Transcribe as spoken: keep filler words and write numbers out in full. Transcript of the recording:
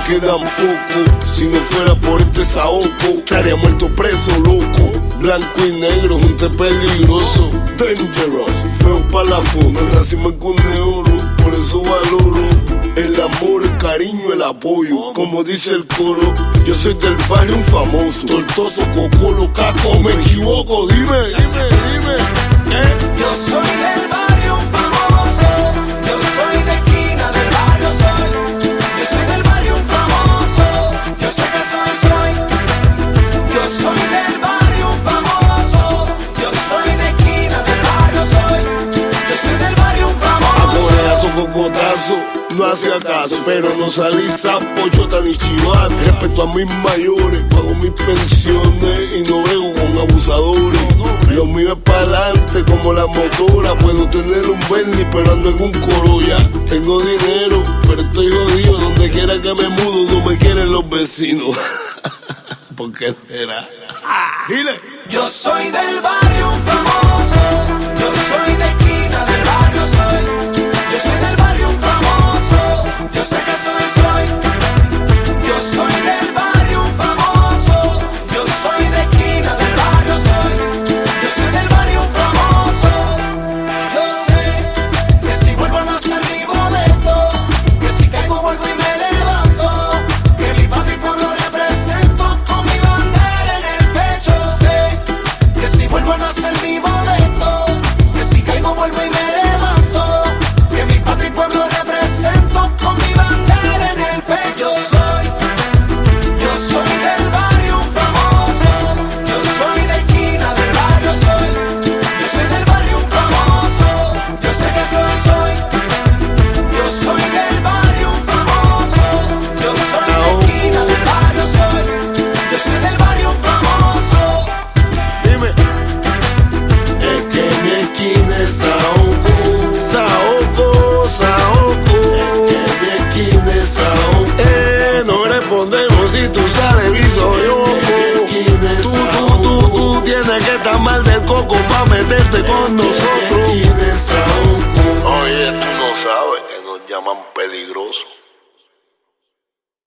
quedan poco. Si no fuera por este saoco, estaría muerto preso, loco. Blanco y negro, junto peligroso. Dangerous, feo pa' la foto. Nacimos en cuna de oro, por eso valoro el amor, el cariño, el apoyo. Como dice el coro, yo soy del barrio un famoso. Tortoso, cocolo, caco, me equivoco. Dime, dime, dime, ¿eh? Yo soy del barrio un famoso. Yo soy de esquina del barrio soy. Yo soy del barrio un famoso. Yo sé que soy, soy. Yo soy del barrio un famoso. Yo soy de esquina del barrio soy. Yo soy del barrio un famoso. A cobrazo, cocotazo, no hacía caso, pero no salí sapo, chota ni chivato. Respeto a mis mayores, pago mis pensiones y no brego con abusadores. Lo mío es pa'lante como la motora. Puedo tener un Bentley, pero ando en un Corolla. Tengo dinero, pero estoy jodido. Donde quiera que me mudo, no me quieren los vecinos. ¿Por qué será? Dile. Yo soy del barrio un famoso. Yo soy de esquina del barrio soy. Yo soy del barrio un famoso. Yo sé que soy, soy. Yo soy del barrio un famoso. Yo soy de esquina del barrio soy. Yo soy del barrio un famoso. Yo sé que si vuelvo a nacer vivo de esto, que si caigo vuelvo y me levanto, que mi patria y pueblo represento con mi bandera en el pecho. Sé que si vuelvo a nacer vivo de esto, que si caigo vuelvo y me levanto, que mi patria y pueblo represento con mi bandera en el pecho. Soy, yo soy del barrio un famoso. Yo soy de esquina del barrio soy. Yo soy del barrio un famoso. Yo sé que soy, soy. Yo soy del barrio un famoso. Yo soy de esquina del barrio soy. Yo soy del barrio un famoso. Dime. Es que mi esquina es Saoco, Saoco, Saoco. Es que mi esquina es Saoco. Eh, no respondemos si tú sales viso loco. Tú, tú, tú, tú tienes que estar mal del coco pa' meterte con nosotros.